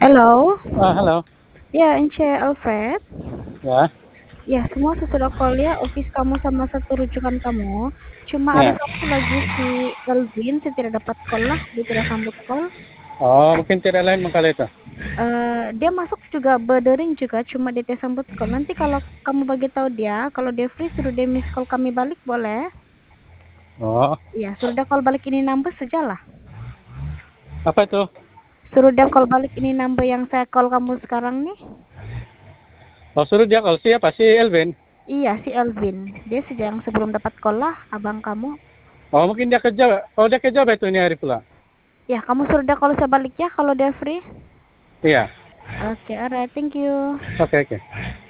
Halo? Halo. Ya, Ence Alfred. Ya, Ya, semua sesudah call ya, office kamu sama satu rujukan kamu. Cuma ada ya. satu lagi si Elvin, saya tidak dapat call lah, dia tidak sambut call. Oh, mungkin tidak lain mengkala itu. Dia masuk juga berdering juga, cuma dia tidak sambut call. Nanti kalau kamu bagi tahu dia, kalau dia free suruh dia miss call kami balik boleh? Oh, Iya, suruh dia call balik ini number sajalah. apa itu? Suruh dia call balik ini number yang saya call kamu sekarang nih. Oh, suruh dia kalau siapa? Si Elvin. Iya, si Elvin. Dia sejak yang sebelum dapat call lah, abang kamu. Oh, mungkin dia kerja. Oh, dia kerja itu ini hari pula. Ya, kamu suruh dia kalau saya balik ya, kalau dia free. Iya. Oke, alright, thank you. Oke, oke.